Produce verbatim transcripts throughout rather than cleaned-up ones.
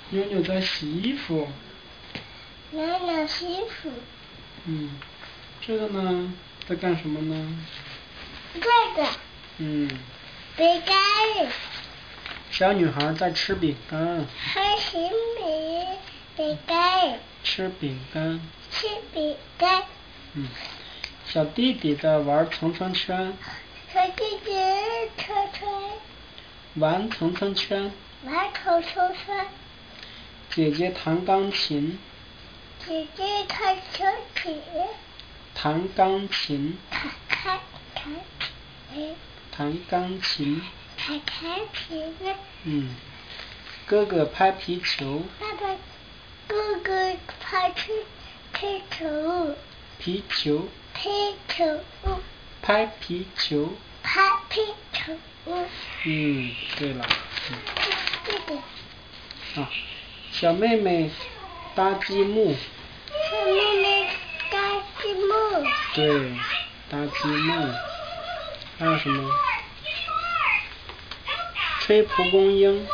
妞妞在洗衣服。 妞妞洗衣服。 嗯，这个呢，在干什么呢？ 这个。 嗯。 饼干。 小女孩在吃饼干。 开心饼饼干。 吃饼干。 吃饼干。 嗯。小弟弟在玩层层圈。 小弟弟圈圈。 玩层层圈。 玩层层圈。 姐姐弹钢琴。 姐姐弹钢琴。 弹钢琴。 弹弹弹琴。 弹钢琴。 弹钢琴。 嗯。哥哥拍皮球。 爸爸，哥哥拍皮皮球。 皮球。 皮球。 拍皮球。 拍皮球。 嗯，对了。嗯。 这个。 啊，小妹妹搭积木。 小妹妹搭积木。 对，搭积木。还有什么？吹蒲公英。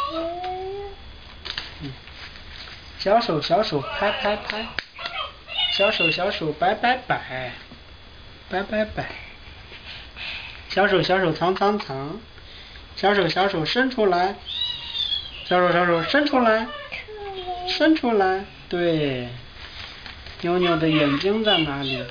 嗯。小手小手拍拍拍。小手小手摆摆摆。摆摆摆。小手小手藏藏藏。小手小手伸出来。小手小手伸出来。伸出来。对。妞妞的眼睛在哪里？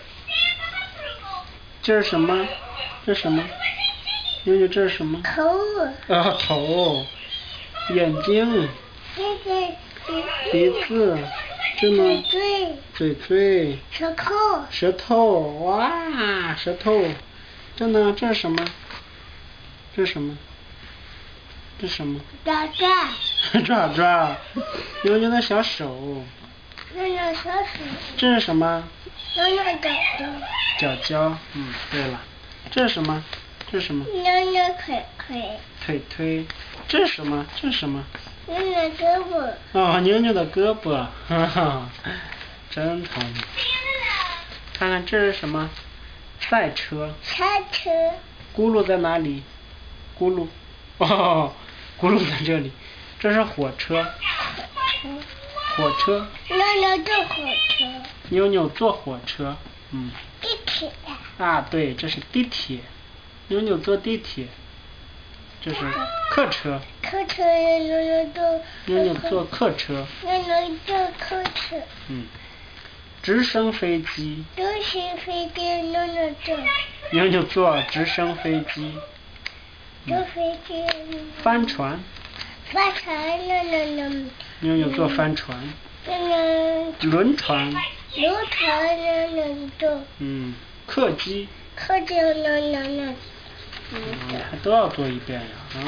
这是什么？这是什么？妞妞这是什么？ 头。 啊，头。眼睛。 这个。 鼻子。这呢？ 嘴。 嘴嘴。 舌头。 舌头。哇，舌头。这呢？这是什么？这是什么？这是什么？ 爪爪。 爪爪。妞妞的小手。 妞妞小手。 这是什么？ 妞妞脚脚。 脚脚。嗯，对了。这是什么？这是什么？ 妞妞腿腿。 腿腿。这是什么？这是什么？ 妞妞胳膊。 哦，妞妞的胳膊，哈哈，真聪明。看看这是什么？赛车。 赛车。 轱辘在哪里？轱辘。哦，轱辘在这里。这是火车。火车。 妞妞坐火车。 妞妞坐火车。嗯。 地铁。 啊，对，这是地铁。妞妞坐地铁。这是客车。 客车。妞妞坐。 妞妞坐客车。 妞妞坐客车。 嗯。直升飞机。 直升飞机。妞妞坐。 妞妞坐直升飞机。 坐飞机。 帆船。 帆船。妞妞妞。 妞妞坐帆船。 妞妞。 轮船。 轮船。妞妞坐。 嗯，客机。 客机。妞妞妞。 嗯，还都要做一遍呀，啊！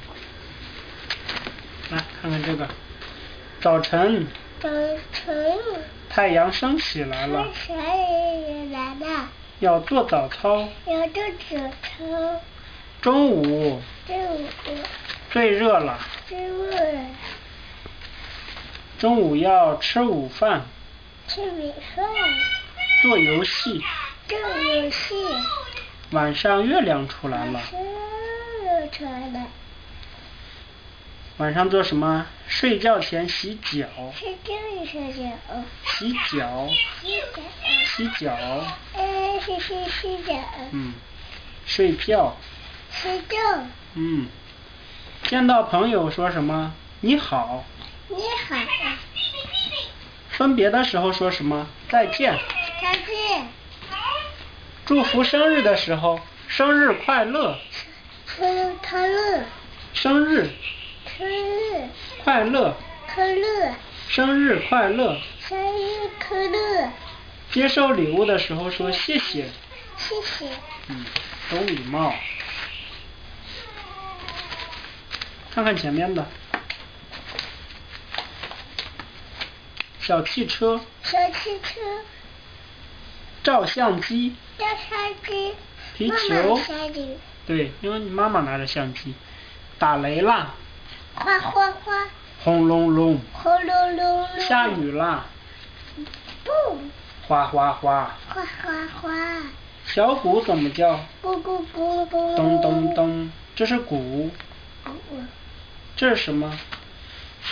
来看看这个，早晨。 早晨。 太阳升起来了。 太阳来了。 要做早操。 要做早操。 中午。 中午。 最热了。 最热了。 中午要吃午饭。 吃午饭。 做游戏。 做游戏。 晚上月亮出来了。 月亮出来了。 晚上做什么？睡觉前洗脚。 睡觉洗脚。 洗脚。 洗脚。 洗脚。 哎，洗洗洗脚。 嗯。睡觉。 睡觉。 嗯。见到朋友说什么？你好。 你好。 分别的时候说什么？再见。 再见。 祝福生日的时候，生日快乐。 生日快乐。 生日。 生日。 快乐。 快乐。 生日快乐。 生日快乐。 接受礼物的时候说谢谢。 谢谢。 嗯，懂礼貌。看看前面的。小汽车。 小汽车。 照相机。 照相机。 皮球。 妈妈对，因为你妈妈拿着相机。打雷啦。 哗哗哗。 轰隆隆。 轰隆隆。 下雨啦。 不。 哗哗哗。 哗哗哗。 小鼓怎么叫？ 咕咕咕咕。 咚咚咚，这是鼓。 鼓。 这是什么？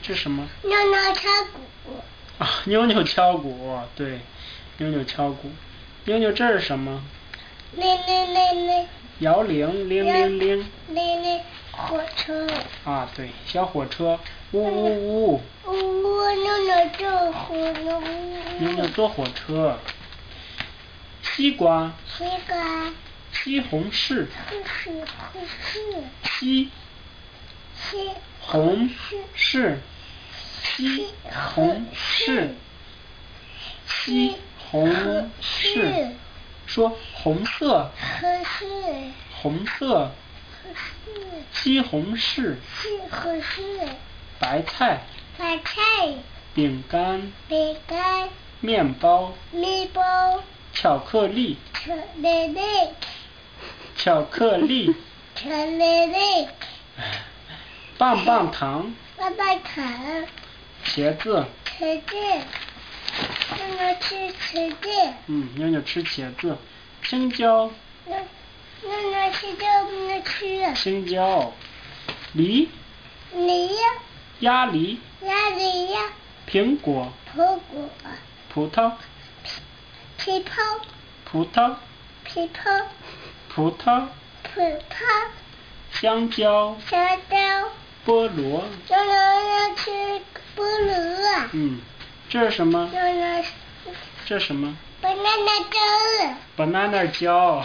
这是什么？ 妞妞敲鼓。 啊，妞妞敲鼓，对，妞妞敲鼓。妞妞这是什么？ 铃铃铃铃。 摇铃，铃铃铃。 铃铃，火车。 啊，对，小火车，呜呜呜。 呜呜，妞妞坐火车。 妞妞坐火车。西瓜。 西瓜。 西红柿。 西红柿。 西。 西红柿。西红柿。西红柿。说红色。红色。西红柿。 西红柿。 白菜。 白菜。 饼干。 饼干。 面包。 面包。 巧克力。 巧克力。 巧克力。 巧克力。 棒棒糖。 棒棒糖。 茄子。 茄子。妞妞吃茄子。 嗯，妞妞吃茄子。青椒。 妞妞妞吃就妞妞吃。 青椒。梨。 梨呀。 鸭梨。 鸭梨呀。 苹果。 苹果。 葡萄。 葡萄。 葡萄。 葡萄。 葡萄。 葡萄。 香蕉。 香蕉。 菠萝。 妞妞要吃菠萝。 嗯，这是什么？ 妞妞。 这是什么 ？banana 椒。 banana 椒。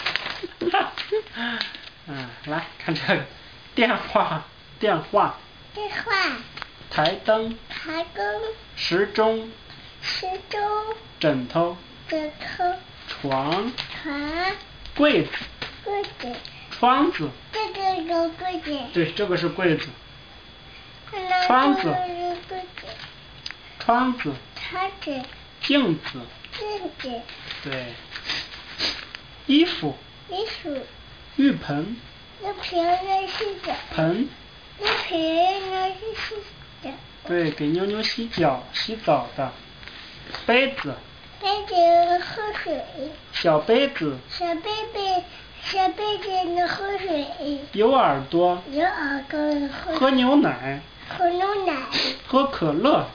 嗯，来看这个，电话，电话。 电话。 台灯。 台灯。 时钟。 时钟。 枕头。 枕头。 床。 床。 柜子。 柜子。 窗子。 这个有柜子。 对，这个是柜子。 窗子。 柜子。 窗子。 窗子。 镜子。 镜子。 对。衣服。 衣服。 浴盆。 浴盆那是的。 盆。 浴盆那是洗的。 对，给妞妞洗脚、洗澡的。杯子。 杯子喝水。 小杯子。 小杯杯，小杯子能喝水。 有耳朵。 有耳朵喝。 喝牛奶。 喝牛奶。 喝可乐。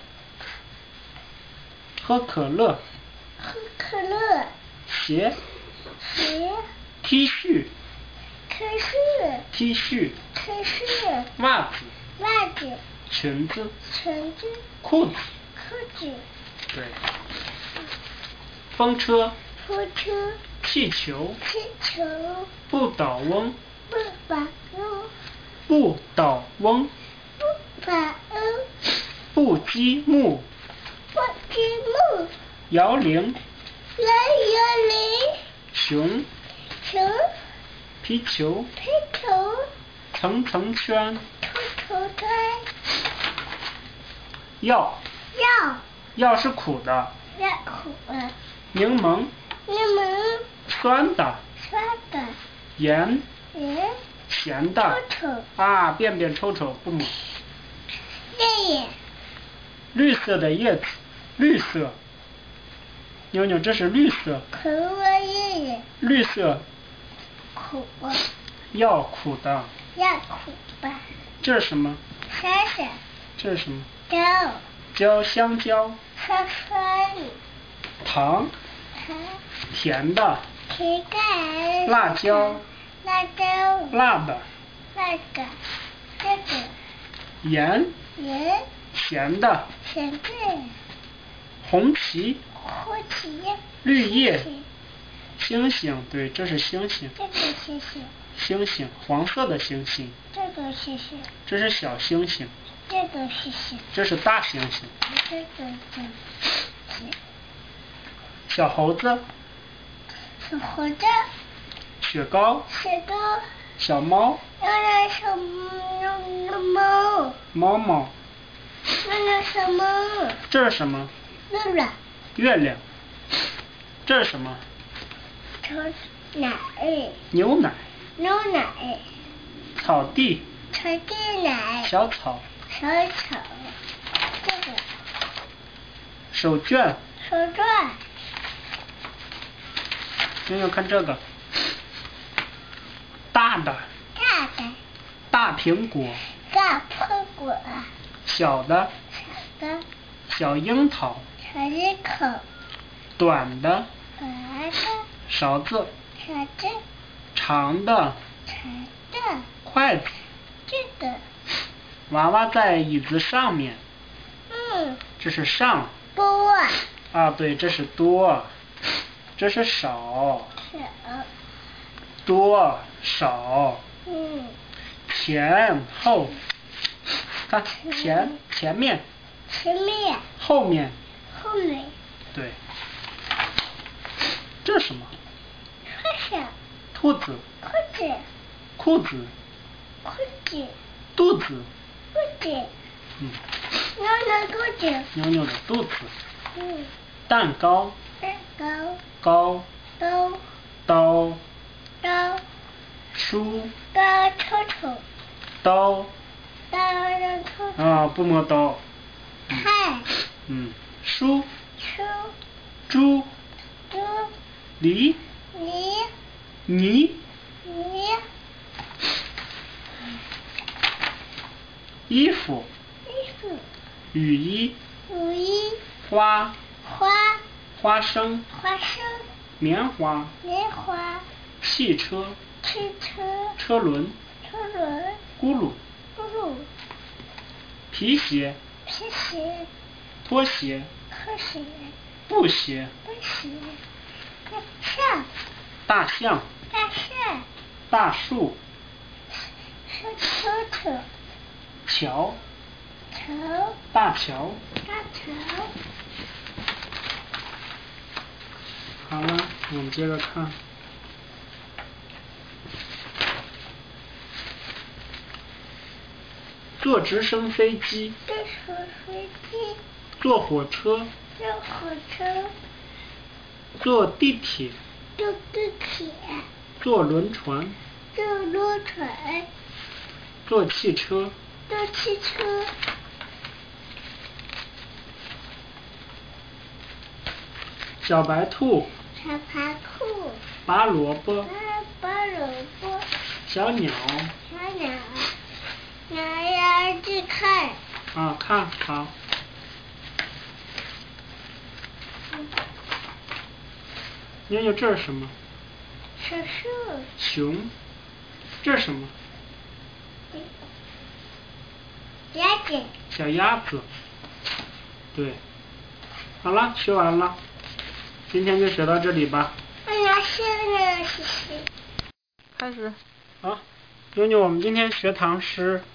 喝可乐。 喝可乐。 鞋。 鞋。 T 恤。 T 恤。 T 恤。 T 恤。 袜子。 袜子。 裙子。 裙子。 裤子。 裤子。 对。风车。 风车。 气球。 气球。 不倒翁。 不倒翁。 不倒翁。 不倒翁。 不积木。 不积木。 摇铃。 摇摇铃。 熊。 熊。 皮球。 皮球。 层层圈。 层层圈。 药。 药。 药是苦的。 药苦的。 柠檬。 柠檬。 酸的。 酸的。 盐。 盐。 咸的。 臭臭。 啊，便便臭臭，不抹。 叶叶。 绿色的叶子。绿色。妞妞，这是绿色。 苦的叶叶。 绿色。 苦的。 药苦的。 药苦的。 这是什么？ 山参。 这是什么？ 椒。 椒，香蕉。 酸酸。 糖。 糖。 甜的。 甜的。 辣椒。 辣椒。 辣的。 辣的。这个。 盐。 盐。 咸的。 咸的。 红旗。 红旗。 绿叶。星星，对，这是星星。 这个星星。 星星，黄色的星星。 这个星星。 这是小星星。 这个星星。 这是大星星。 这个星星。 小猴子。 小猴子。 雪糕。 雪糕。 小猫。 那那小猫。 猫猫。 那那小猫。 这是什么？ 月亮。 月亮。这是什么？ 奶。 牛奶。 牛奶。 草地。 草地奶。 小草。 小草。这个。 手绢。 手绢。 妞妞看这个。大的。 大的。 大苹果。 大苹果。 小的， 小的， 小樱桃， 小樱桃， 短的， 短的， 勺子， 勺子， 长的， 长的， 筷子。 这个， 娃娃在椅子上面， 嗯， 这是上。 多， 啊，对，这是多，这是少。 少， 多少， 嗯， 前后，看前前面， 前面， 后面， 后面， 对。这是什么？ 穿上， 兔子， 裤子， 裤子， 裤子， 肚子， 裤子， 嗯， 妞妞肚子， 妞妞的肚子。 嗯， 蛋糕， 蛋糕， 高， 刀， 刀， 刀， 书， 刀抽抽， 刀， 刀让抽抽， 啊，不摸刀。 看， 嗯，书， 书， 猪， 猪， 梨， 梨， 泥， 梨， 衣服， 衣服， 雨衣， 雨衣， 花， 花， 花生， 花生， 棉花， 棉花， 汽车， 汽车， 车轮， 车轮， 轱辘， 轱辘， 皮鞋， 皮鞋， 拖鞋， 拖鞋， 布鞋， 布鞋，象， 大象， 大象， 大树， 小车车， 桥， 桥， 大桥。 大桥， 好了，我们接着看。坐直升飞机， 坐手飞机， 坐火车， 坐火车， 坐地铁， 坐地铁， 坐轮船， 坐轮船， 坐汽车， 坐汽车， 小白兔， 小白兔， 拔萝卜， 拔萝卜， 小鸟， 小鸟，鸟儿去看， 啊，看好。妞妞，这是什么？ 小树， 熊。这是什么？ 鸭子， 小鸭子。对。好了，学完了。今天就学到这里吧。 哎呀，谢了，谢谢。 开始。好，妞妞，我们今天学唐诗。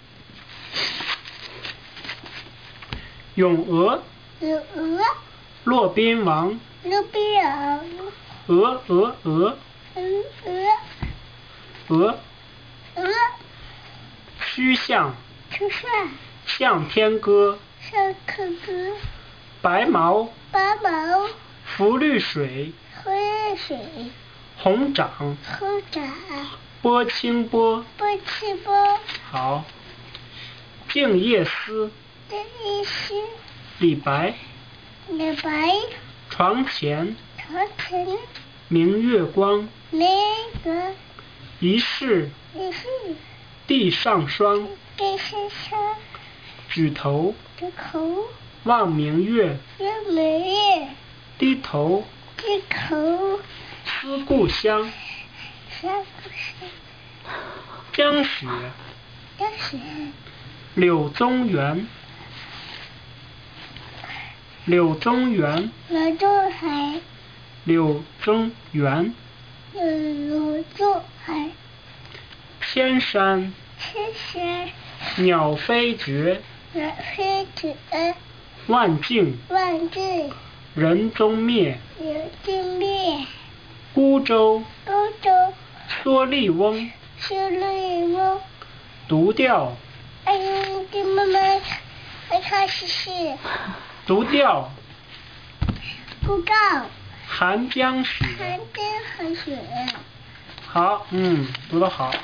咏鹅， 有鹅， 骆宾王， 路边有鹅鹅鹅， 鹅， 鹅， 鹅， 曲项出上向天歌， 上课歌， 白毛八毛， 浮绿水， 灰水， 红掌红掌， 拨清波。 波气波， 好。静夜思， 这一是李白。 李白， 床前床前明月光， 那个疑是也是地上霜。 给身上举头的口， 望明月， 月美， 低头这口思故乡。 像不是江雪当时柳宗元，柳宗元， 柳宗海， 柳宗元。 柳宗海， 千山其实鸟飞绝， 远飞者万径万径人踪灭。 有经灭， 孤舟欧洲蓑笠翁， 是绿翁。 独钓哎呦，给妈妈来看试试。 独钓不告， 寒江雪。 寒天寒雪， 好，嗯，读得好。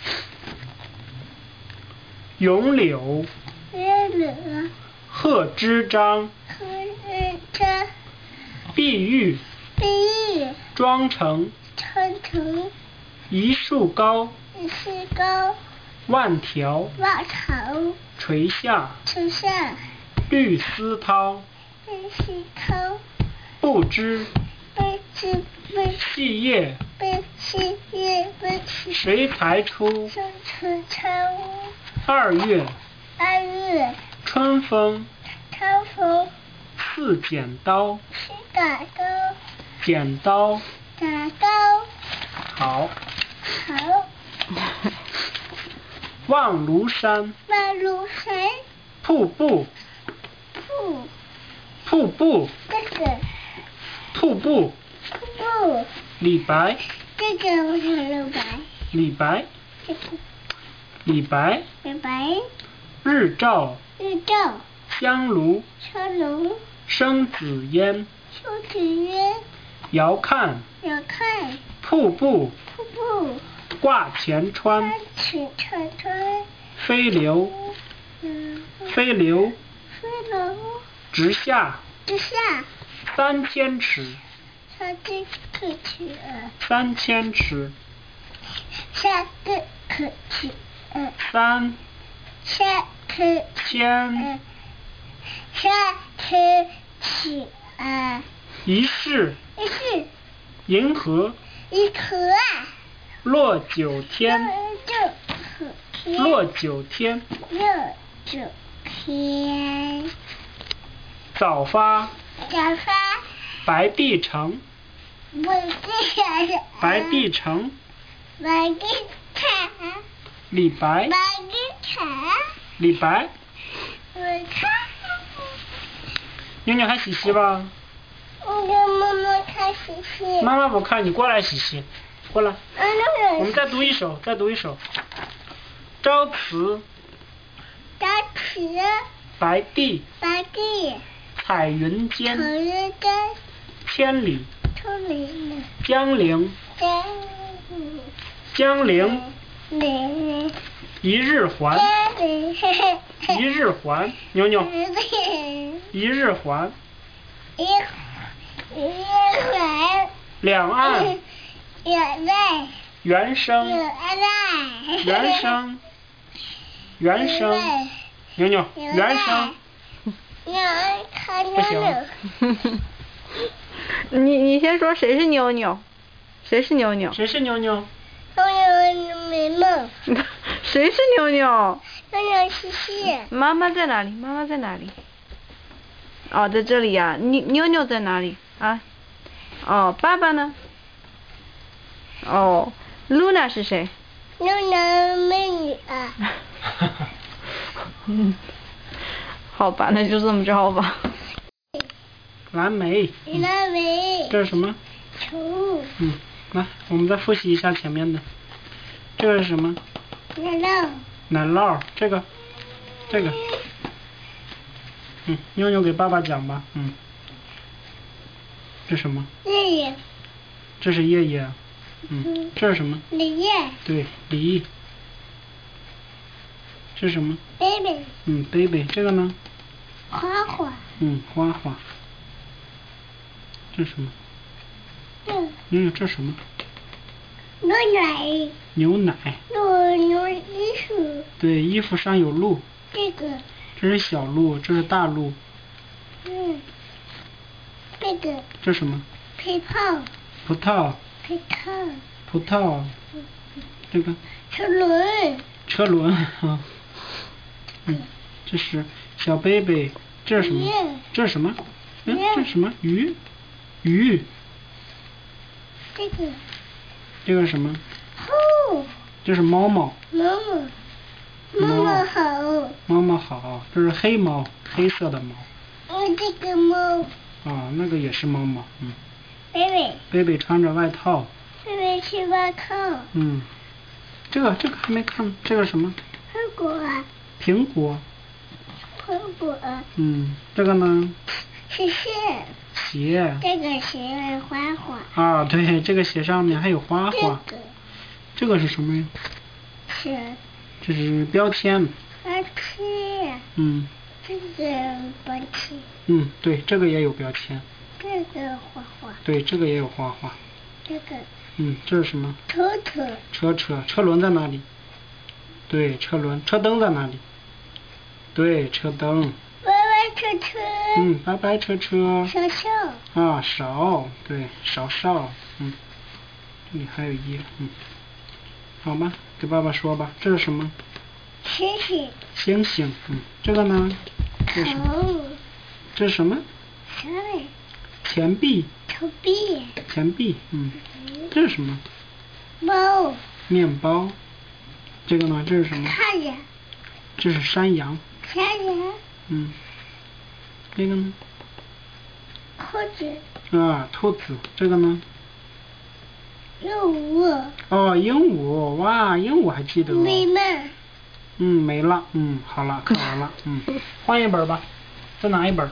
咏柳月柳贺知章， 和日章， 碧玉碧玉妆成长城， 一树高， 一石高， 万条万条垂下， 垂下， 绿丝绦， 绿丝绦， 不知， 不知不细叶， 不细叶不细， 谁抬出？ 生出超二月， 二月， 春风， 超风， 似剪刀， 是打刀， 剪刀， 打刀， 好。 好， 望庐山， 望庐山， 瀑布， 瀑， 瀑布， 这个， 瀑布， 瀑布， 李白， 这个我想留白， 李白， 这个， 李白， 留白， 日照， 日照， 香炉， 香炉， 生紫烟， 手指约， 遥看， 遥看， 瀑布， 瀑布， 挂前川， 水川川， 飞流， 嗯， 飞流， 飞流， 直下， 之下， 三千尺， 三个可取呃， 三千尺， 三个可取呃， 三三可千， 呃，三可取呃， 一世， 一是银河， 一颗啊， 落九天， 就可天， 落九天， 六九天， 早发， 早发， 白帝城， 不是白帝城， 白地产， 李白， 白地产， 李白， 我看， 妞妞还洗洗吧？ 我跟妈妈看洗洗。 妈妈不看，你过来洗洗，过来。 啊，那个我们再读一首，再读一首。朝辞大池， 白帝白地， 彩云间， 草原根， 千里丛林， 江陵， 江江陵林， 一日还， 江林，嘿嘿嘿。 一日还，妞妞，一日还， 一一环， 两岸原来猿声， 原来猿声，猿声，妞妞，猿声， 要看不行牛你你先说谁是妞妞？谁是妞妞？ 谁是妞妞？ 我有眉毛， 谁是妞妞？ 我有西西， 妈妈在哪里？妈妈在哪里？哦，在这里呀、妞妞妞在哪里啊？哦，爸爸呢？哦，Luna 是谁？ 有男美女啊， 嗯，好吧，那就这么着吧。 蓝莓， 蓝莓， 这是什么？ 球， 嗯，来，我们再复习一下前面的。这个是什么？ 奶酪， 奶酪，这个，这个，嗯，妞妞给爸爸讲吧，嗯。这是什么？ 爷爷， 这是叶叶，嗯，这是什么？ 梨叶， 对，梨。这是什么？ baby， 嗯，baby，这个呢？ 花花， 嗯，花花。这是什么？ 嗯， 嗯，这是什么？ 牛奶， 牛奶。 牛牛衣服， 对，衣服上有鹿。 这个， 这是小鹿，这是大鹿。 嗯，这个， 这是什么？ 皮泡， 葡萄。 皮泡， 葡萄。这个。 车轮， 车轮。嗯，这是小 baby， 这是什么？这是什么？嗯，这是什么？鱼。鱼。 这个， 这个是什么？ 哦， 这是猫猫。 妈妈，妈妈好， 猫猫好，这是黑猫，黑色的猫。 嗯，这个猫啊，那个也是猫猫，嗯。 ，baby， baby 穿着外套。 baby 吃外套， 嗯，这个这个还没看，这个什么？ 苹果， 苹果。 苹果， 嗯，这个呢？ 是鞋， 鞋。 这个鞋花花， 啊，对，这个鞋上面还有花花。 这个这个是什么呀？ 是这是标签。 花痴， 嗯。 这个花痴， 嗯，对，这个也有标签。 这个花花， 对，这个也有花花。 这个嗯，这是什么？ 车车， 车车，车轮在哪里？对，车轮，车灯在哪里？ 对，车灯。 拜拜车车。 嗯，拜拜车车。 勺勺。 啊，勺，对，勺勺，嗯，这里还有一，嗯，好吧，给爸爸说吧，这是什么？ 星星。 星星，嗯，这个呢？这是什么？这是什么？钱币。 钱币。 钱币，嗯，这是什么？ 猫。 面包。这个呢？这是什么？ 太阳。 这是山羊。 山羊。 嗯。这个呢？ 兔子。 啊，兔子。这个呢？ 鹦鹉。 哦，鹦鹉，哇，鹦鹉还记得哦。 没了。 嗯，没了，嗯，好了，看完了，嗯，换一本吧，再拿一本。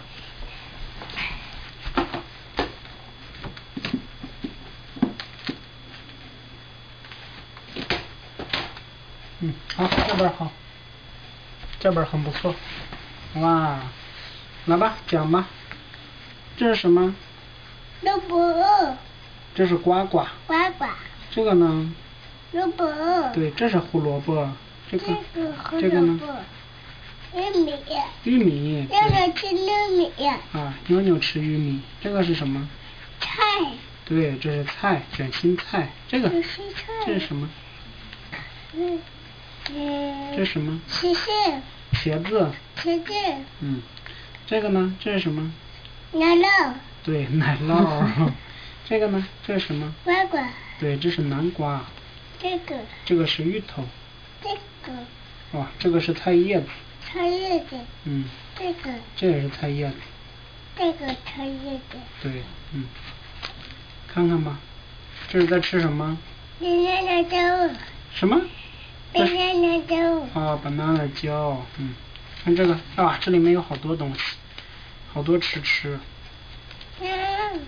嗯，好，这本好，这本很不错，哇，来吧，讲吧，这是什么？ 萝卜。 这是呱呱。 呱呱。 这个呢？ 萝卜。 对，这是胡萝卜。这个。 这个呢？ 玉米。 玉米。 妞妞吃玉米。 啊，妞妞吃玉米。这个是什么？ 菜。 对，这是菜，卷心菜。这个。 卷心菜。 这是什么？ 嗯嗯。 这是什么？ 茄子。 茄子。 茄子。 嗯，这个呢？这是什么？ 奶酪。 对，奶酪。这个呢？这是什么？ 呱呱。 对，这是南瓜。 这个。 这个是芋头。 这个。 哇，这个是菜叶子。 菜叶子。 嗯。 这个。 这也是菜叶子。 这个菜叶子。 对，嗯。看看吧，这是在吃什么？ banana 粥。 什么？ banana 粥。 啊 ，banana 椒，嗯。看这个，啊，这里面有好多东西，好多吃吃。 嗯。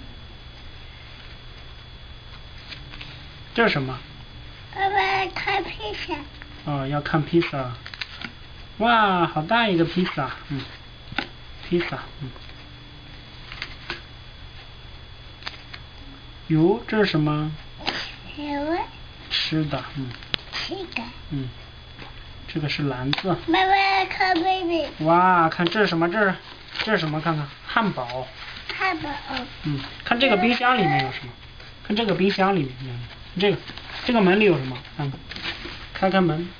这是什么？ 爸爸看披萨。 哦，要看披萨。哇，好大一个披萨，嗯，披萨，嗯。哟，这是什么？ 什么？ 吃的，嗯。 吃的。 嗯。这个是篮子。 爸爸看 baby。 哇，看这是什么？这是这是什么？看看，汉堡。 汉堡。 嗯，看这个冰箱里面有什么？看这个冰箱里面有什么？这个这个门里有什么？看看，开开门。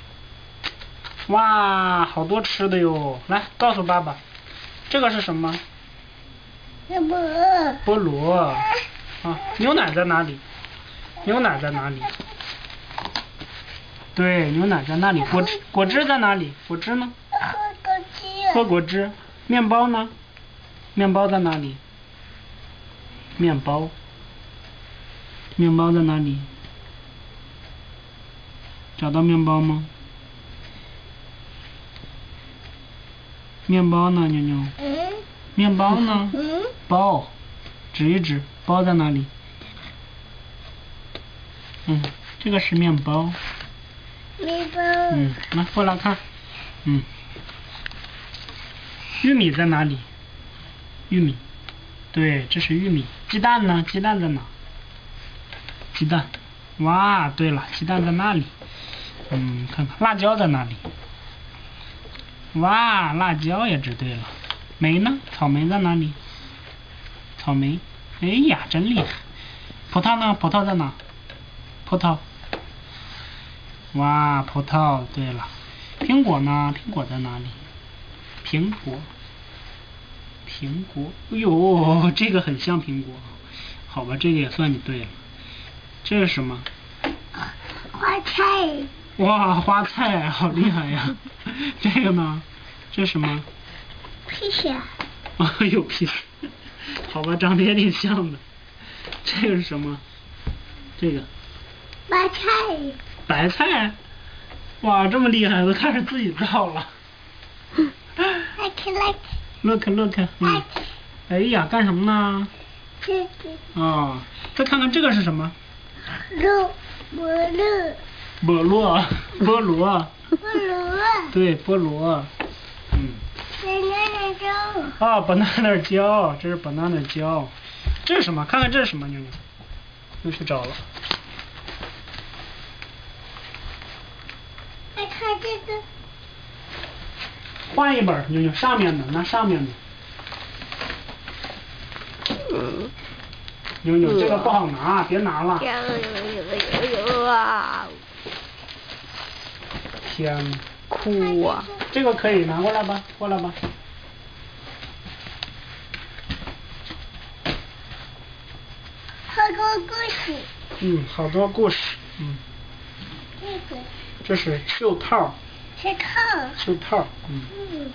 哇，好多吃的哟！来，告诉爸爸，这个是什么？ 菠萝。 菠萝。啊，牛奶在哪里？牛奶在哪里？对，牛奶在那里。果汁果汁在哪里？果汁呢？ 喝果汁。 喝果汁。面包呢？面包在哪里？面包。面包在哪里？找到面包吗？面包呢，妞妞？ 嗯。 面包呢？ 嗯。 包，指一指，包在哪里？嗯，这个是面包。 面包。 嗯，来过来看，嗯。玉米在哪里？玉米，对，这是玉米。鸡蛋呢？鸡蛋在哪？鸡蛋，哇，对了，鸡蛋在那里。嗯，看看辣椒在哪里？哇，辣椒也指对了。莓呢？草莓在哪里？草莓，哎呀，真厉害。葡萄呢？葡萄在哪？葡萄。哇，葡萄，对了。苹果呢？苹果在哪里？苹果，苹果，哎呦，这个很像苹果。好吧，这个也算你对了。这是什么？ 花菜。 哇，花菜，好厉害呀！这个呢？这是什么？ 披萨。 哎呦，披萨。好吧，长得也挺像的。这个是什么？这个。 白菜。 白菜。哇，这么厉害，都开始自己造了。 Like like. Look look， 嗯。哎呀，干什么呢？ 这个。 哦，再看看这个是什么？ 肉，菠萝。 菠萝，菠萝。 菠萝。 对，菠萝。嗯。 banana 粥。 啊 ，banana 椒，这是 banana 椒。这是什么？看看这是什么，妞妞？又去找了。 来看这个。 换一本，妞妞上面的，拿上面的。妞妞这个不好拿，别拿了。天呐， 哭啊！ 这个可以拿过来吧，过来吧。 好多故事。 嗯，好多故事。嗯。 这个。 这是袖套。 袖套。 袖套。嗯。 嗯。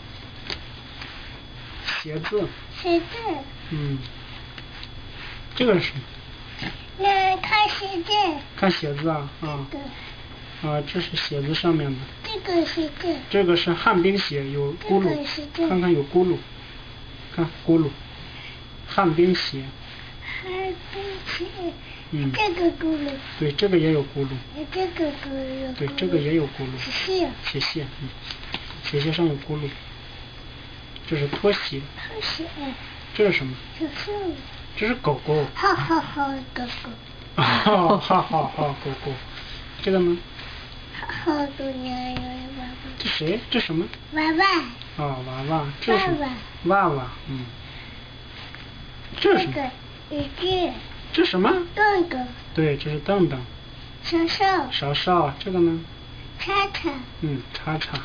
鞋子。 鞋子。 嗯。这个是什么？ 那看鞋子。 看鞋子啊，啊。 对。 啊，这是鞋子上面的。 这个鞋子。 这个是旱冰鞋，有轱辘，看看有轱辘，看轱辘，旱冰鞋。 旱冰鞋。 嗯。 这个轱辘。 对，这个也有轱辘。 这个轱辘。 对，这个也有轱辘。 鞋鞋。 鞋鞋，嗯，鞋鞋上有轱辘。这是拖鞋。 拖鞋。 这是什么？ 这是。 这是狗狗。 好好好，狗狗。 好好好好，狗狗。这个呢？ 好多年有娃娃。 这谁？这什么？ 娃娃。 哦，娃娃。这是娃娃。 娃娃，嗯。这是什么？ 椅子。 这什么？ 凳凳。 对，这是凳凳。 勺勺。 勺勺，这个呢？ 叉叉。 嗯，叉叉。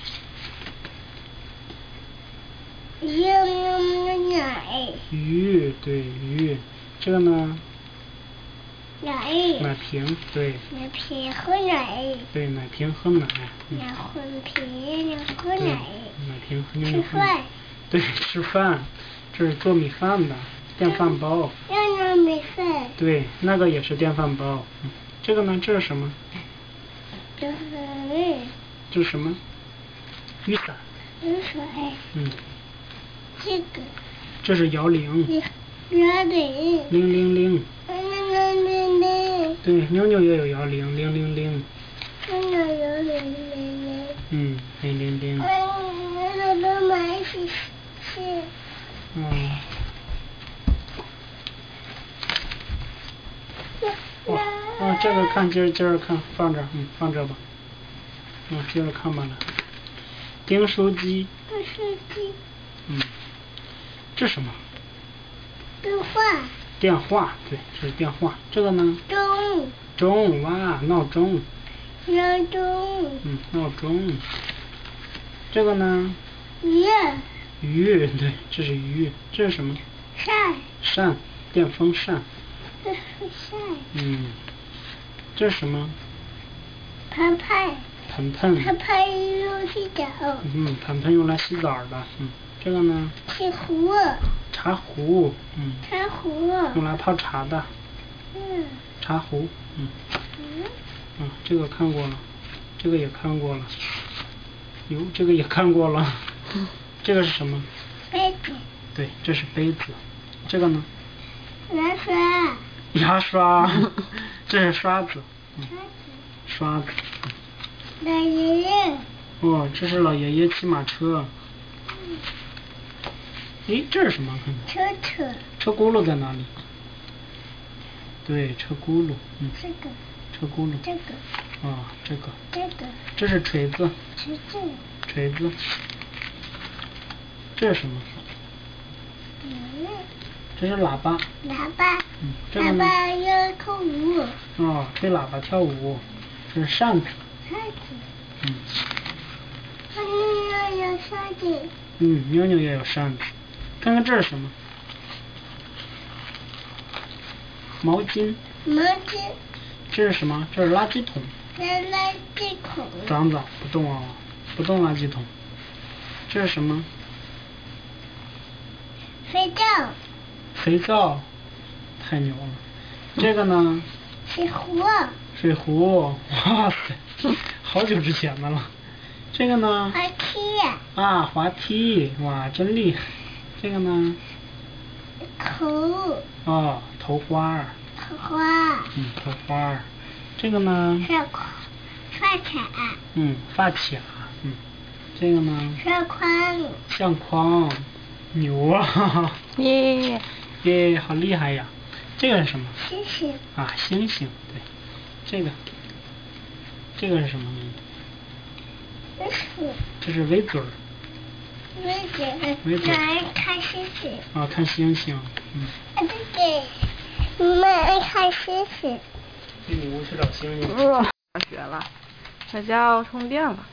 鱼奶。 鱼，对鱼。这个呢？ 奶。 奶瓶，对。 奶瓶喝奶。 对，奶瓶喝奶。 奶瓶奶喝奶。 奶瓶喝奶。 吃饭。 对，吃饭。这是做米饭的，电饭煲。 要拿米饭。 对，那个也是电饭煲。嗯，这个呢？这是什么？ 这是。 这是什么？雨伞。 雨伞。 嗯。 这个。 这是摇铃。 摇铃。 铃铃铃。 铃铃铃。 对，妞妞也有摇铃，铃铃铃。 妞妞有铃铃铃。 嗯，铃铃铃。 嗯，妈妈是是。 嗯。哇啊，这个看，接着接着看，放这儿，嗯，放这儿吧。嗯，接着看吧了。订书机。 订书机。 嗯。这什么？ 电话。 电话，对，这是电话。这个呢？ 钟。 钟，哇，闹钟。 闹钟。 嗯，闹钟。这个呢？ 鱼。 鱼，对，这是鱼。这是什么？ 扇。 扇，电风扇。 电风扇。 嗯。这是什么？ 盆盆。 盆盆。 盆盆用洗澡。 嗯，盆盆用来洗澡的。嗯，这个呢？ 茶壶。 茶壶，嗯。 茶壶。 用来泡茶的。 嗯。 茶壶，嗯。 嗯。 嗯，这个看过了，这个也看过了。哟，这个也看过了。这个是什么？ 杯子。对， 这是杯子。这个呢？ 牙刷。 牙刷。这是刷子。 嗯、 刷子。 老爷爷。 哦，这是老爷爷骑马车。 嗯。 诶，这是什么？ 车车。 车轱辘在哪里？对，车轱辘。嗯。 这个。 车轱辘。 这个。 啊，这个。 这个。 这是锤子。 锤子。 锤子。这是什么？ 嗯。 这是喇叭。 喇叭。 嗯，这个喇叭要跳舞。 哦，吹喇叭跳舞。这是扇子。 扇子。 嗯。 妞妞有扇子。 嗯，妞妞也有扇子。看看这是什么？毛巾。 毛巾。 这是什么？这是垃圾桶。 这是垃圾桶。 长长不动啊，不动垃圾桶。这是什么？ 肥皂。 肥皂，太牛了。这个呢？ 水壶。 水壶，哇塞，好久之前的了。这个呢？ 滑梯。 啊，滑梯，哇，真厉害。这个呢？ 头。 哦，头花。 头花。 嗯，头花。这个呢？ 发发卡。 嗯，发卡。嗯，这个呢？ 相框。 相框，牛啊！ 耶耶，好厉害呀！这个是什么？ 星星。 啊，星星，对。这个，这个是什么呢？ 这是。 这是围嘴儿。 梅子。 梅子。 妈看星星。 啊，看星星。嗯。 啊，对对。妈看星星。 进屋去找星星。 哇，下雪了，在家要充电了。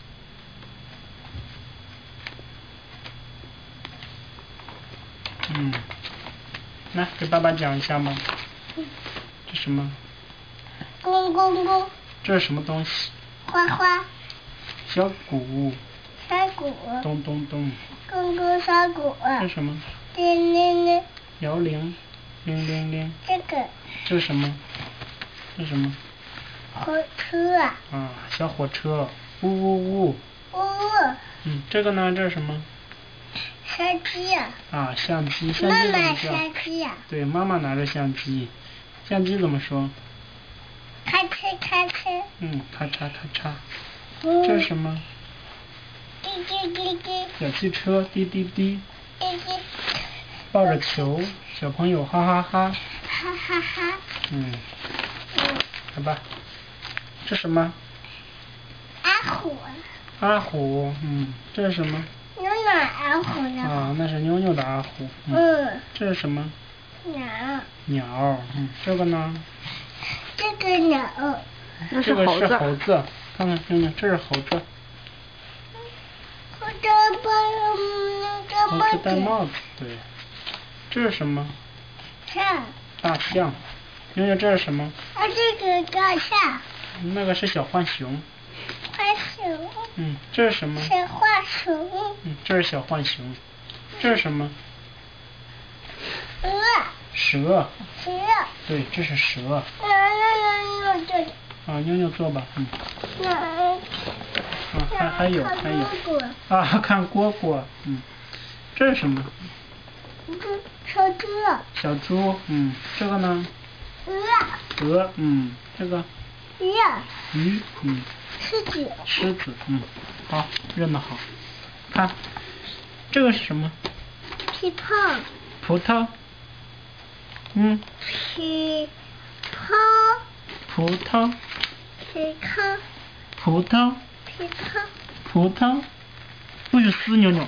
嗯。来，给爸爸讲一下吧。 嗯。 这什么？ 公公公。 这是什么东西？ 花花。 小鼓。 小鼓。 咚咚咚。 公公小鼓。 这是什么？ 铃铃铃。 摇铃，铃铃铃。 这个。 这是什么？这是什么？ 火车。 啊，小火车，呜呜呜。 呜。 嗯，这个呢？这是什么？ 相机。 啊，相机，相机妈妈怎么叫？ 相机。 对，妈妈拿着相机，相机怎么说？ 咔嚓咔嚓。 嗯，咔嚓咔嚓。 嗯。 这是什么？ 滴滴滴滴。 小汽车，滴滴滴。 滴滴。 抱着球，小朋友哈哈哈。 哈哈哈。 嗯。 嗯。 来吧。这什么？ 阿虎。 阿虎，嗯，这是什么？ 牛奶阿虎呢？ 啊，那是妞妞的阿虎。 嗯。 嗯这是什么？ 鸟。 鸟，嗯，这个呢？ 这个鸟。 那这个是猴子。 猴子，看看妞妞，这是猴子。 猴子戴猴子戴帽子，对。这是什么？ 象。 大象。妞妞，这是什么？ 啊，这个大象。 那个是小浣熊。 浣熊。 嗯，这是什么？ 小浣熊。 嗯，这是小浣熊。这是什么？ 鹅。 蛇。 蛇。 对，这是蛇。 那那那那这里。 啊，妞妞坐吧，嗯。 那。 啊，还还有还有。啊，看蝈蝈，嗯。这是什么？ 小猪。 小猪，嗯，这个呢？ 鹅。 鹅，嗯，这个？ 鱼。 鱼，嗯。 狮子。 狮子，嗯，好，认得好。看，这个是什么？ 葡萄。 葡萄。嗯。 葡萄。 葡萄。 葡萄。 葡萄。 葡萄。 葡萄。不许撕，妞妞。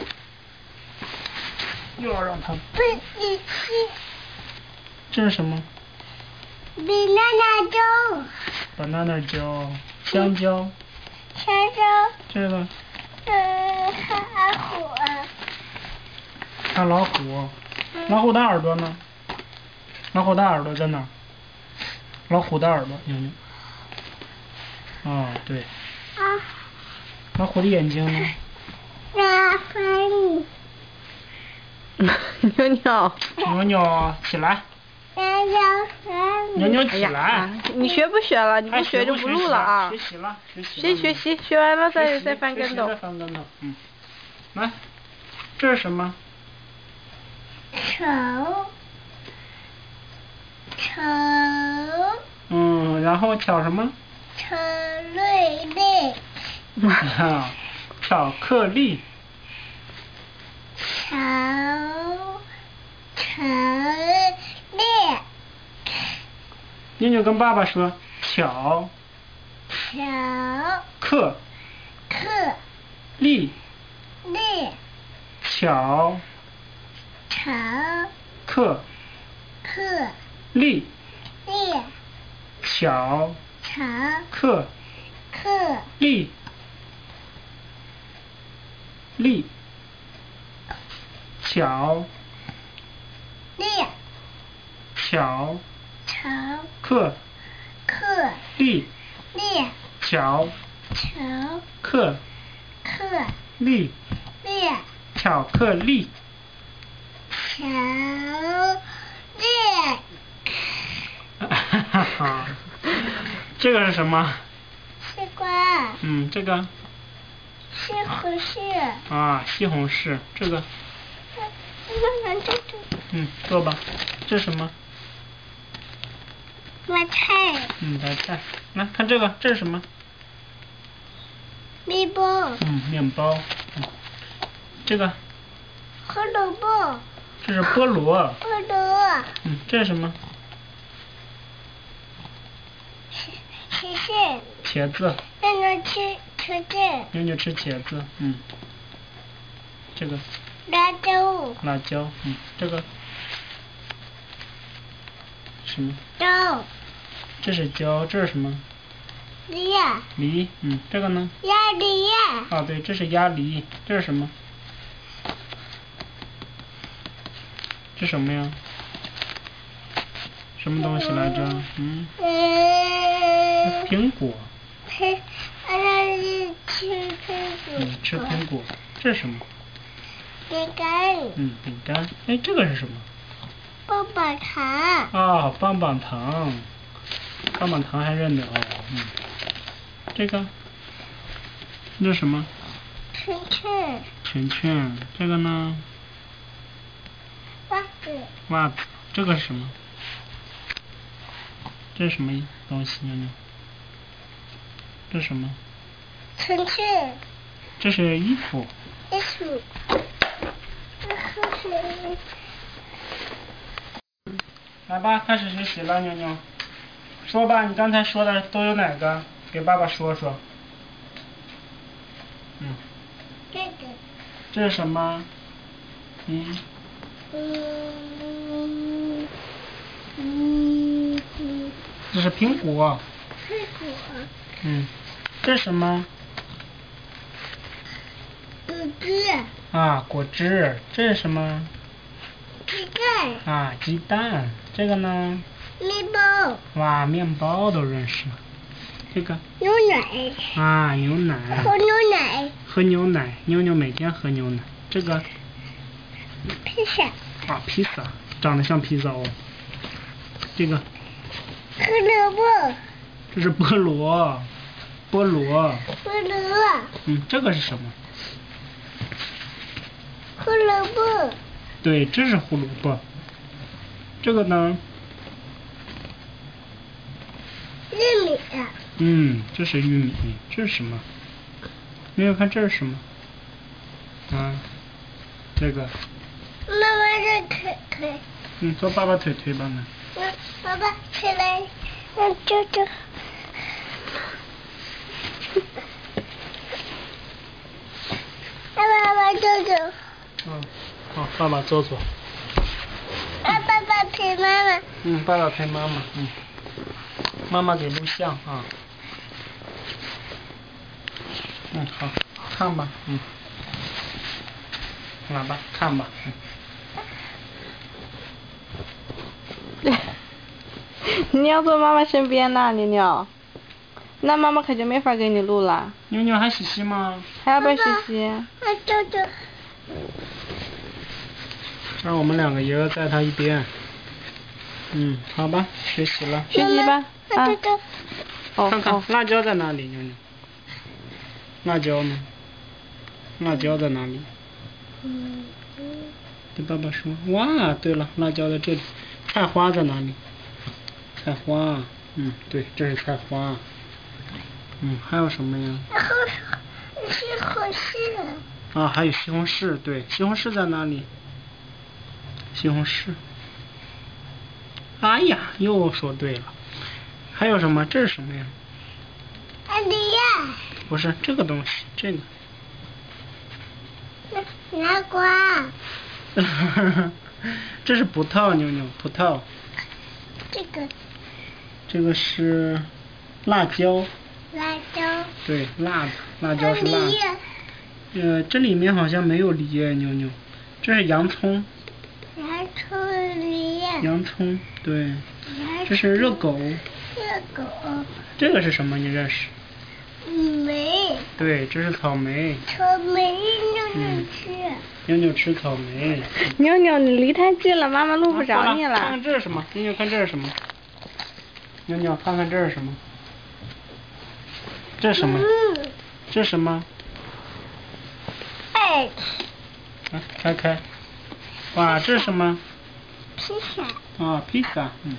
又要让它。 不许撕。 这是什么 ？banana 粥。 banana 椒，香蕉。 香蕉。 这个。 嗯，看老虎。 看老虎，老虎的耳朵呢？老虎的耳朵在哪？老虎的耳朵，妞妞。哦，对。 啊。 老虎的眼睛呢？ 拉芬。 妞妞。 妞妞起来。 拉芬。 妞妞起来。 啊、你学不学了？你不学就不录了啊！ 学习了，学习。 学学习，学完了再再翻跟头。 再翻跟头，嗯。来，这是什么？ 巧。巧。 嗯，然后巧什么？ 巧克力。 啊，巧克力。 巧巧力。 妞妞跟爸爸说，巧。 巧。 克。 克。 力。 力。 巧。 巧。 克。 克。 力。 力。 巧。 巧。 克。 克。 力。力。巧。 力。 巧。 巧。 克。 克。 力。 力。 巧。 巧。 克。 克。 力。 力。 巧克力。 巧力。 哈哈，这个是什么？ 西瓜。 嗯，这个。 西红柿。 啊，西红柿，这个。嗯，做吧。这是什么？ 白菜。 嗯，白菜。来看这个，这是什么？ 面包。 嗯，面包。嗯，这个。 胡萝卜。 这是菠萝。 菠萝。 嗯，这是什么？ 茄子。 茄子。 妞妞吃茄子。 妞妞吃茄子，嗯。 这个辣椒。 辣椒，嗯，这个什么？ 椒。 这是椒，这是什么？ 梨。 梨，嗯，这个呢？ 鸭梨。 啊，对，这是鸭梨，这是什么？这什么呀？什么东西来着？嗯。 嗯。 苹果。 吃，那是吃苹果。 嗯，吃苹果。这是什么？ 饼干。 嗯，饼干。哎，这个是什么？ 棒棒糖。 啊，棒棒糖。棒棒糖还认得哦，嗯。这个。这是什么？ 圈圈。 圈圈。这个呢？ 袜子。 袜子。这个是什么？这是什么东西呢？这是什么？ 圈圈。 这是衣服。 衣服。 来吧，开始学习了，妞妞。说吧，你刚才说的都有哪个？给爸爸说说。嗯。 这个。 这是什么？嗯。 嗯嗯嗯。 这是苹果。 苹果。 嗯。这是什么？ 果汁。 啊，果汁。这是什么？ 鸡蛋。 啊，鸡蛋。这个呢？ 面包。 哇，面包都认识。这个。 牛奶。 啊，牛奶。 喝牛奶。 喝牛奶，妞妞每天喝牛奶。这个。 披萨。 啊，披萨，长得像披萨哦。这个。 胡萝卜。 这是菠萝，菠萝。 菠萝。 嗯，这个是什么？ 胡萝卜。 对，这是胡萝卜。这个呢？ 玉米。 嗯，这是玉米。这是什么？没有看这是什么？啊，这个。 妈妈的腿腿。 嗯，做爸爸腿腿吧呢。 嗯，爸爸起来，嗯，舅舅。爸爸舅舅。 嗯，好，爸爸坐坐。 啊，爸爸陪妈妈。 嗯，爸爸陪妈妈，嗯。妈妈给录像啊。嗯，好，看吧，嗯。来吧，看吧，嗯。 你要坐妈妈身边呢，妞妞。那妈妈可就没法给你录了。 妞妞还洗洗吗？ 还要不要洗洗？ 啊，舅舅。 让我们两个爷爷在他一边。嗯，好吧，学习了。 学习吧。啊。 舅舅。 哦。 看看辣椒在哪里，妞妞？辣椒呢？辣椒在哪里？ 嗯嗯。 对爸爸说。哇，对了，辣椒在这里。菜花在哪里？菜花，嗯，对，这是菜花。嗯，还有什么呀？ 然后西红柿。 啊，还有西红柿，对，西红柿在哪里？西红柿。哎呀，又说对了。还有什么？这是什么呀？ 安迪亚。 不是这个东西，这个。 南瓜。 这是葡萄，妞妞，葡萄。 这个。 这个是辣椒。 辣椒。 对，辣的，辣椒是辣的。 梨。 呃，这里面好像没有梨耶，妞妞。这是洋葱。 洋葱梨。 洋葱，对。这是热狗。 热狗。 这个是什么？你认识？ 梅。 对，这是草莓。 草莓妞妞吃。 妞妞吃草莓。 妞妞，你离太近了，妈妈录不着你了。 看看这是什么？妞妞看这是什么？妞妞看看这是什么？这是什么？ 嗯。 这是什么？ 哎。 啊，开开。哇，这是什么？ 披萨。 啊，披萨，嗯。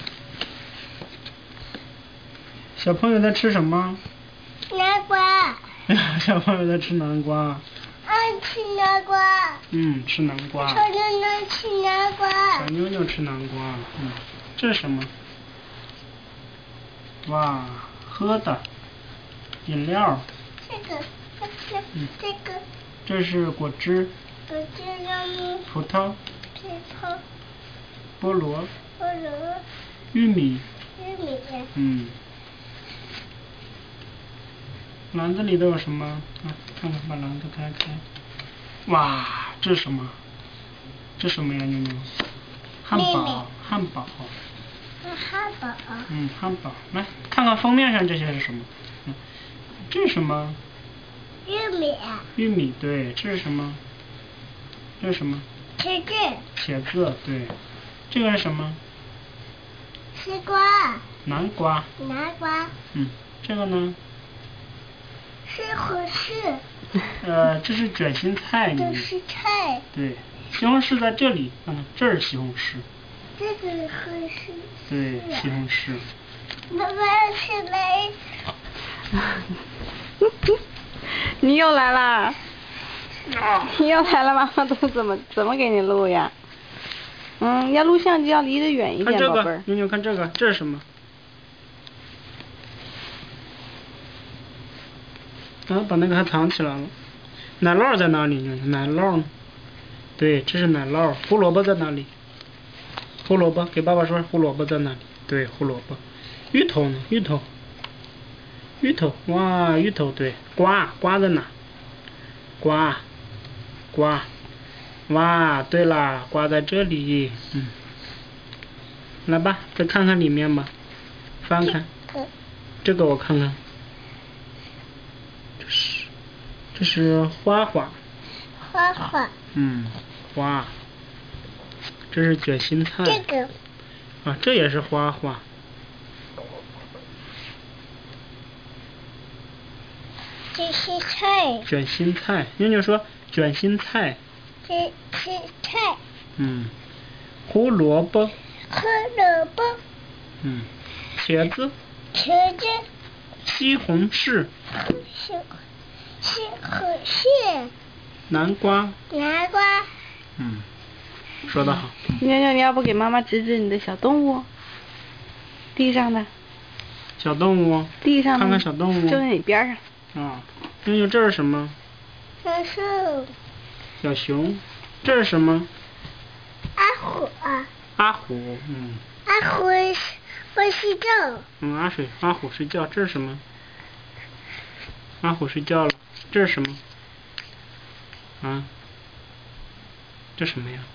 小朋友在吃什么？ 南瓜。 小朋友在吃南瓜。 爱吃南瓜。 嗯，吃南瓜。 小妞妞吃南瓜。 小妞妞吃南瓜，嗯。这是什么？哇，喝的。饮料。 这个，这个， 嗯、 这个。 这是果汁。 不知道吗？ 葡萄、 葡萄、 菠萝、 菠萝、 玉米。 玉米。 嗯。篮子里都有什么？啊，看看，把篮子开开。哇，这是什么？这什么呀，妞妞？汉堡，汉堡。 汉堡。 嗯，汉堡。来看看封面上这些是什么？嗯，这是什么？ 玉米。 玉米，对。这是什么？这是什么？ 茄子。 茄子，对。这个是什么？ 西瓜。 南瓜。 南瓜。 嗯，这个呢？ 西红柿。 呃，这是卷心菜。 这是菜。 对，西红柿在这里，看看，这是西红柿。 这个是西。 对，西红柿。 妈妈是来。 你又来啦！你又来了，妈妈都怎么怎么给你录呀？嗯，要录像就要离得远一点，宝贝儿。 妞妞看这个，这是什么？啊，把那个还藏起来了。奶酪在哪里？奶酪呢？对，这是奶酪。胡萝卜在哪里？胡萝卜，给爸爸说，胡萝卜在哪里？对，胡萝卜。芋头呢？芋头。芋头，哇，芋头，对。瓜，瓜在哪？瓜，瓜。哇，对啦，瓜在这里。嗯。来吧，再看看里面吧，翻开。这个我看看。这是，这是花花。 花花。 嗯，花。这是卷心菜。 这个。 啊，这也是花花。 这是菜。 卷心菜，妞妞说卷心菜。 这是菜。 嗯，胡萝卜。 胡萝卜。 嗯，茄子。 茄子。 西红柿。 西西红柿。 南瓜。 南瓜。 嗯，说得好。 妞妞，你要不给妈妈指指你的小动物？地上的。 小动物。 地上的。 看看小动物。 就在你边上。 啊，妞妞，这是什么？ 小熊。 小熊。这是什么？ 阿虎。 阿虎，嗯。 阿虎会睡觉。 嗯，阿水，阿虎睡觉。这是什么？阿虎睡觉了。这是什么？啊？这什么呀？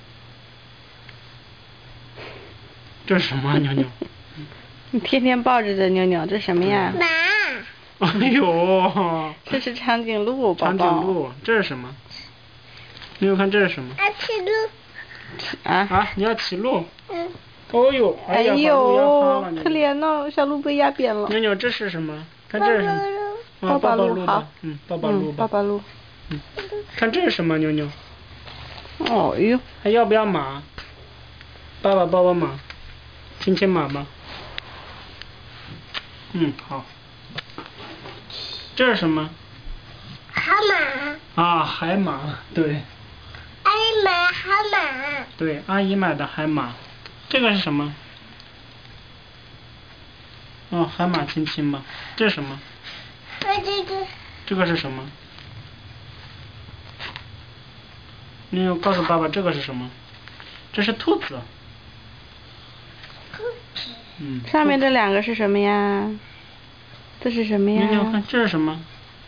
这是什么啊，妞妞？ 你天天抱着这妞妞，这什么呀？ 马。 哎呦！ 这是长颈鹿，宝宝。 长颈鹿，这是什么？妞妞看这是什么？ 啊，骑鹿。 啊？ 啊，你要骑鹿？ 嗯。 哦呦，哎呀，把鹿压趴了， 可怜呢，小鹿被压扁了。 妞妞，这是什么？看这是什么？ 抱抱鹿， 好。 嗯，抱抱鹿吧。 抱抱鹿。 嗯，看这是什么，妞妞？ 哦哟。 还要不要马？爸爸抱抱马，亲亲马吧。嗯，好。这是什么？ 海马。 啊，海马，对。 阿姨买海马。 对，阿姨买的海马。这个是什么？哦，海马亲亲吧。这是什么？ 我这个。 这个是什么？你要告诉爸爸这个是什么？这是兔子。 兔子。 嗯。 上面这两个是什么呀？这是什么呀？ 妞妞看这是什么？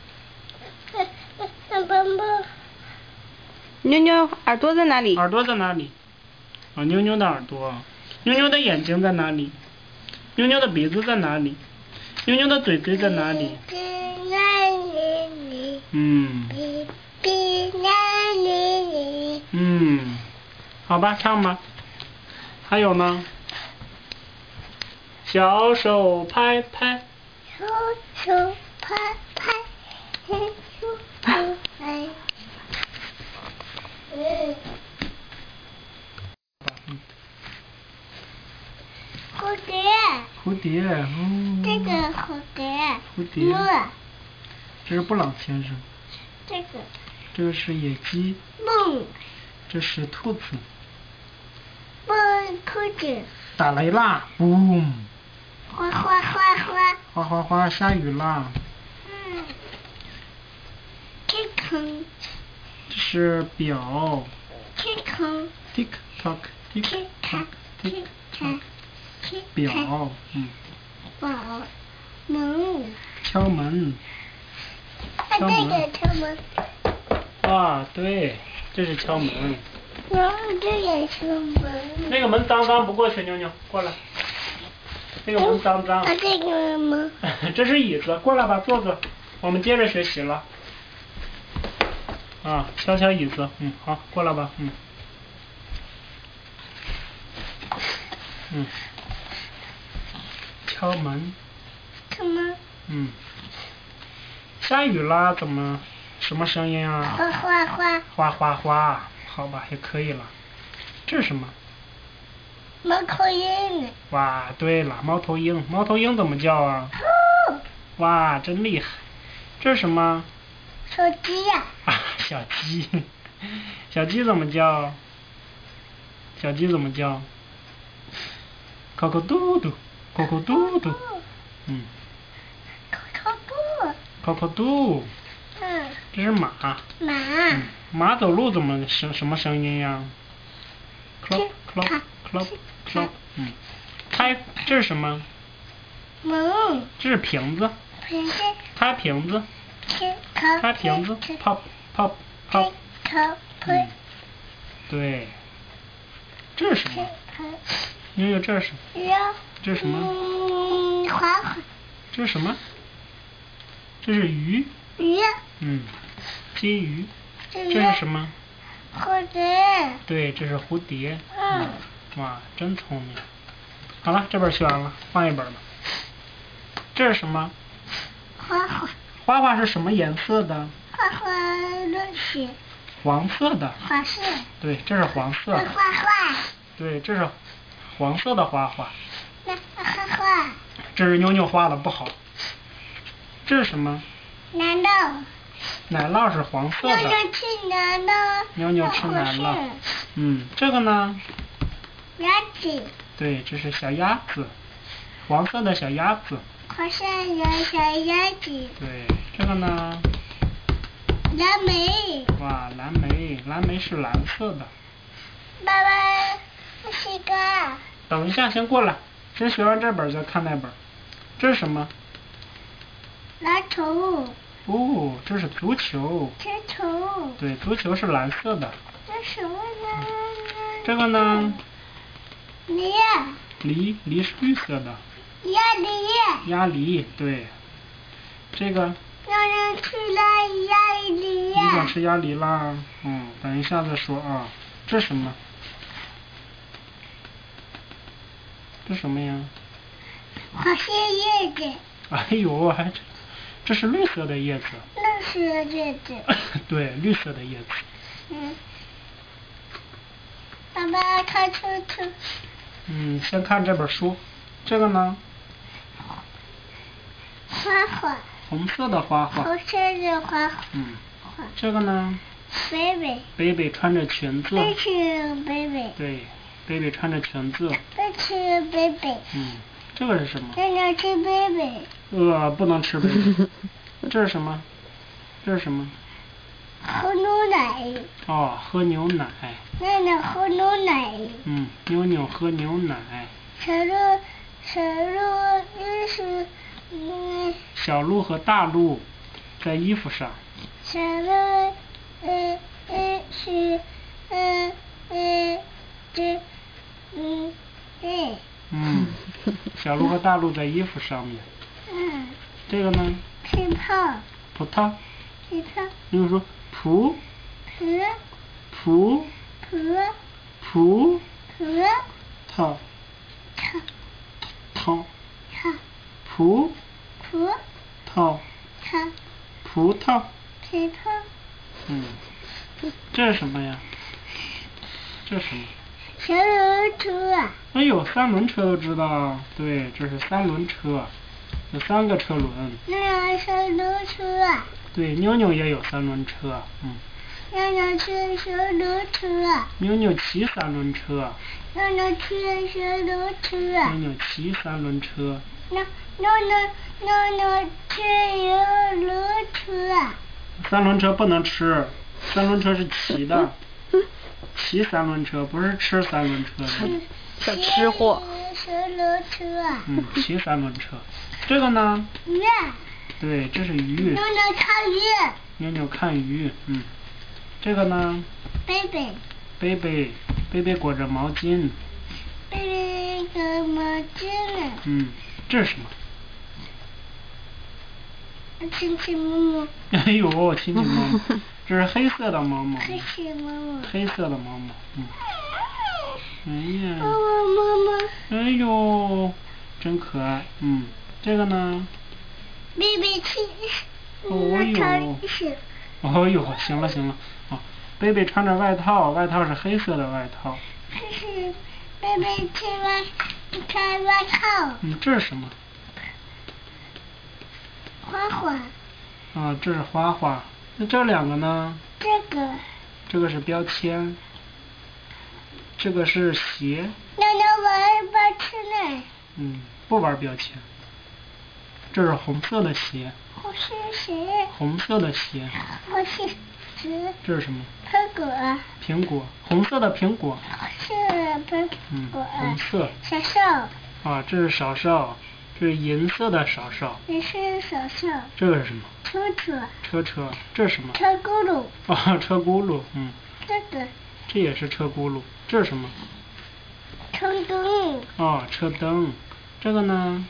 妞妞耳朵在哪里？ 耳朵在哪里？啊，妞妞的耳朵。妞妞的眼睛在哪里？妞妞的鼻子在哪里？妞妞的嘴嘴在哪里？ 在哪里？ 嗯。 在哪里？ 嗯，好吧，唱吧。还有呢？小手拍拍。 小手拍拍，小手拍拍。嗯。蝴蝶。 蝴蝶，哦。 这个蝴蝶。 蝴蝶。 梦。 这是布朗先生。 这个。 这个是野鸡。 梦。 这是兔子。 梦兔子。 打雷啦 ，boom。 哗哗哗哗。 哗哗哗，下雨啦。 嗯。这个。 这是表。 Tick tock。 Tick tock。Tick tock。Tick tock。表，嗯。 表。门。 敲门。 敲门。这个敲门。 啊，对，这是敲门。 然后这也是门。 那个门脏脏，不过去，妞妞，过来。那个门脏脏。 啊，这个门。 这是椅子，过来吧，坐坐。我们接着学习了。啊，敲敲椅子，嗯，好，过来吧，嗯。嗯。敲门。 敲门。 嗯。下雨啦，怎么？什么声音啊？ 哗哗哗。 哗哗哗，好吧，也可以了。这是什么？ 猫头鹰。 哇，对了，猫头鹰，猫头鹰怎么叫啊？ 哦。 哇，真厉害。这是什么？ 小鸡呀。 啊，小鸡。小鸡怎么叫？小鸡怎么叫？扣扣嘟嘟，扣扣嘟嘟。嗯。 扣扣嘟。 扣扣嘟。 嗯。 这是马。 马。 嗯。马走路怎么声什么声音呀 ？clop clop clop clop。嗯。开，这是什么？ 门。 这是瓶子。 瓶子。 开瓶子。开瓶子 ，pop pop pop。嗯。对。这是什么？妞妞，这是什么？这是什么？ 嗯，滑滑。 这是什么？这是鱼。 鱼。 嗯，金鱼。这是什么？ 蝴蝶。 对，这是蝴蝶。 嗯。 哇，真聪明。好了，这本学完了，换一本吧。这是什么？ 花花。 花花是什么颜色的？ 花花绿色。 黄色的。 黄色。 对，这是黄色。 花花。 对，这是黄色的花花。 那花花。 这是妞妞画的，不好。这是什么？ 奶酪。 奶酪是黄色的。 妞妞吃奶酪。 妞妞吃奶酪。嗯，这个呢？ 鸭子。 对，这是小鸭子，黄色的小鸭子。 黄色的小鸭子。 对，这个呢？ 蓝莓。 哇，蓝莓，蓝莓是蓝色的。 爸爸，这是个。 等一下，先过来，先学完这本再看那本。这是什么？ 篮球。 哦，这是足球。 足球。 对，足球是蓝色的。 这什么呢？ 这个呢？ 梨。 梨，梨是绿色的。 鸭梨。 鸭梨，对。这个。 让人吃了鸭梨。 你想吃鸭梨啦？嗯，等一下再说啊。这是什么？这什么呀？ 花些叶子。 哎呦，还这，这是绿色的叶子。 绿色的叶子。 对，绿色的叶子。 嗯。爸爸看出去。 嗯，先看这本书。这个呢？ 花花。 红色的花花。 红色的花花。 嗯。这个呢 ？baby。 baby 穿着裙子。 贝奇 baby。 对 ，baby 穿着裙子。 贝奇 baby。 嗯，这个是什么？ 奶奶吃 baby。 呃，不能吃 baby。这是什么？这是什么？ 喝牛奶。 哦，喝牛奶。 奶奶喝牛奶。 嗯，妞妞喝牛奶。 小鹿，小鹿一是嗯。 小鹿和大鹿在衣服上。 小鹿，呃呃是，呃呃这，嗯对。 嗯，小鹿和大鹿在衣服上面。 嗯。 这个呢？ 葡萄。 葡萄。 葡萄。 你说葡。 葡。 葡。 葡。 葡。 葡。 萄。 桃。 桃。 桃。 葡。 葡。 萄。 桃。 葡萄。 葡萄。 嗯，这是什么呀？这是什么？ 三轮车。 哎呦，三轮车都知道。对，这是三轮车，有三个车轮。 那三轮车。 对，妞妞也有三轮车，嗯。 妞妞骑三轮车。 妞妞骑三轮车。 妞妞骑三轮车。 妞妞骑三轮车。 妞妞妞妞骑三轮车。 三轮车不能吃。 三轮车是骑的，骑三轮车不是吃三轮车的。 小吃货。 三轮车。 嗯，骑三轮车。这个呢？ 鱼。 对，这是鱼。 妞妞看鱼。 妞妞看鱼，嗯。这个呢？ 贝贝。 贝贝，贝贝裹着毛巾。 贝贝裹毛巾。 嗯，这是什么？ 亲亲摸摸。 哎呦，亲亲摸摸，这是黑色的毛毛。 黑色摸摸。 黑色的毛毛，嗯。哎呀。 摸摸摸摸。 哎呦，真可爱，嗯。这个呢？ 贝贝亲。 哦呦。哦呦，行了行了，啊，贝贝穿着外套，外套是黑色的外套。 这是贝贝穿外穿外套。 嗯，这是什么？ 花花。 啊，这是花花。那这两个呢？ 这个。 这个是标签。这个是鞋。 妞妞玩标签呢。 嗯，不玩标签。这是红色的鞋。 红色鞋。 红色的鞋。 红色鞋。 这是什么？ 苹果。 苹果，红色的苹果。 是苹果。 嗯，红色。 勺勺。 啊，这是勺勺，这是银色的勺勺。 这是勺勺。 这个是什么？ 车车。 车车，这是什么？ 车轱辘。 啊，车轱辘，嗯。 这个。 这也是车轱辘，这是什么？ 车灯。 哦，车灯，这个呢？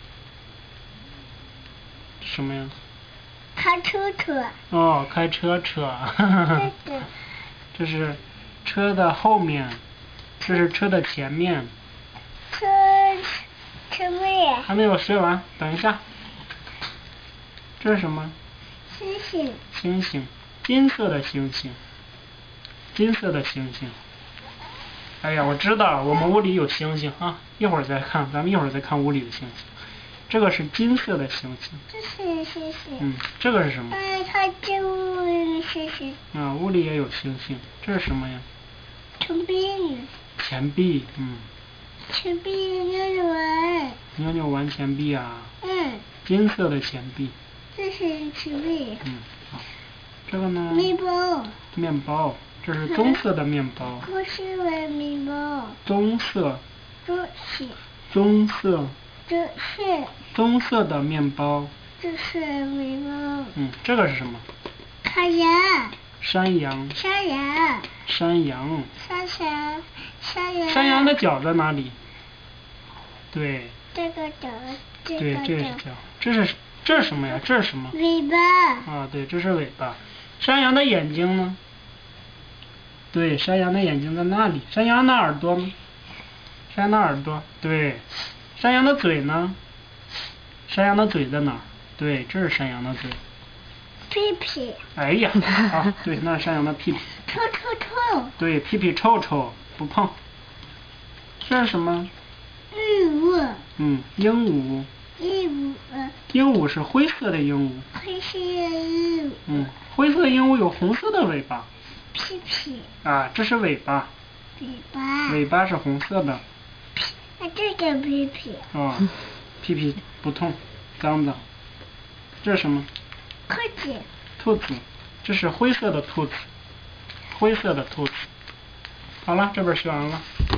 什么呀？ 开车车。 哦，开车车。 这个。 这是车的后面，这是车的前面。 车车妹。 还没有学完，等一下。这是什么？ 星星。 星星，金色的星星。金色的星星。哎呀，我知道我们屋里有星星啊，一会儿再看，咱们一会儿再看屋里的星星。这个是金色的星星。 这是星星。 嗯，这个是什么？ 哎，它这屋里星星。 啊，屋里也有星星。这是什么呀？ 钱币。 钱币，嗯。 钱币妞妞玩。 妞妞玩钱币啊？ 嗯。 金色的钱币。 这是钱币。 嗯，好。这个呢？ 面包。 面包，这是棕色的面包。 不是玩面包。 棕色。 这是。 棕色。 这是。 棕色的面包。 这是面包。 嗯，这个是什么？ 山羊。 山羊。 山羊。 山羊。 山羊。山羊。 山羊的脚在哪里？对。 这个脚，这个对， 脚。 这是脚。这是这是什么呀？这是什么？ 尾巴。 啊，对，这是尾巴。山羊的眼睛呢？对，山羊的眼睛在那里。山羊的耳朵呢？山羊的耳朵，对。山羊的嘴呢？山羊的嘴在哪儿？对，这是山羊的嘴。 屁屁。 哎呀，好，对，那是山羊的屁屁。 臭臭臭。 对，屁屁臭臭，不碰。这是什么？ 鹦鹉。 嗯，鹦鹉。 鹦鹉。 鹦鹉是灰色的鹦鹉。 灰色的鹦鹉。 嗯，灰色的鹦鹉有红色的尾巴。 屁屁。 啊，这是尾巴。 尾巴。 尾巴是红色的。 啊，这个屁屁。 哦，屁屁不痛，脏脏。这是什么？ 兔子。 兔子，这是灰色的兔子。灰色的兔子。好了，这本学完了。